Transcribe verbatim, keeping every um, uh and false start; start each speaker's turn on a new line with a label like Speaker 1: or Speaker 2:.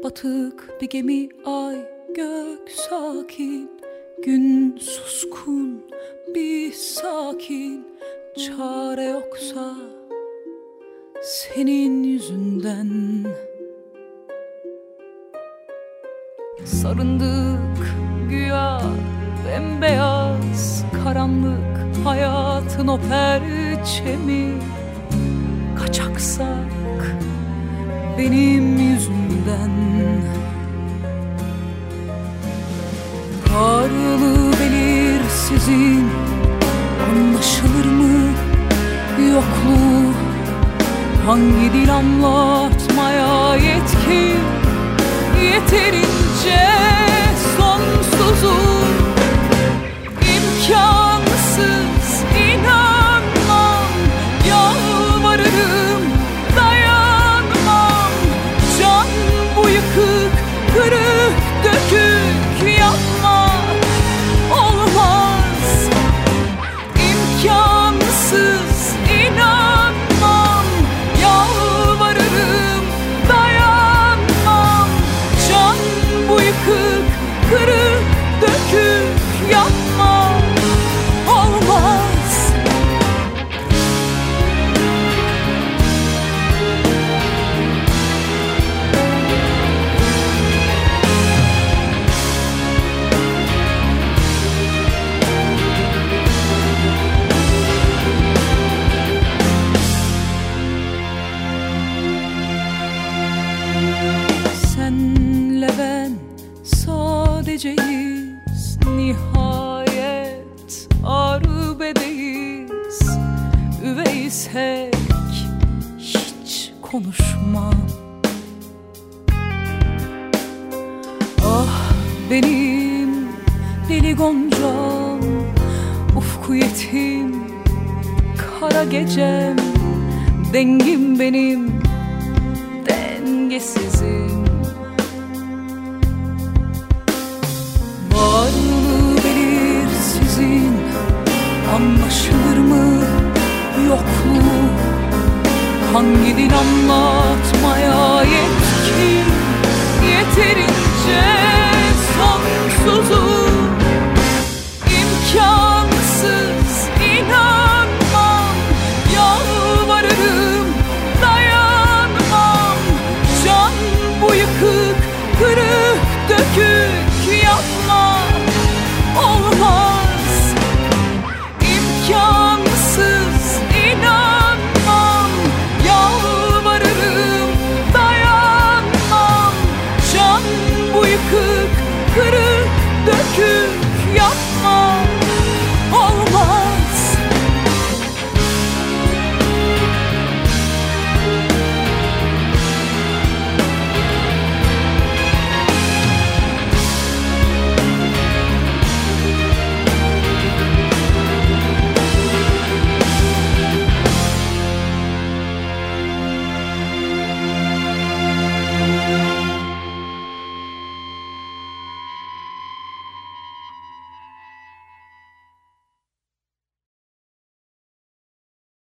Speaker 1: Batık bir gemi, ay gök sakin, gün suskun bir sakin. Çare yoksa senin yüzünden. Sarındık güya bembeyaz karanlık, hayatın o perçemi. Kaçaksak benim yüzümden. Varlığı belirsizin anlaşılır mı yokluğu? Hangi dil anlatmaya yetkin? Yeterince sonsuzum. İmkansız inanmam, yalvarırım dayanmam. Can bu yıkık, kırık, dökük yapma, olmaz. İmkansız inanmam, yalvarırım dayanmam. Can bu yıkık, kırık, dökük yapma, olmaz. Senle ben sadeceyiz, nihayet arbedeyiz. Üveysek hiç konuşma. Ah benim deli goncam, ufku yetim kara gecem. Dengim benim, dengesizim. Varlığı belirsizin anlaşılır mı yokluğu? Hangi dil anlatmaya yetkin? Yeterince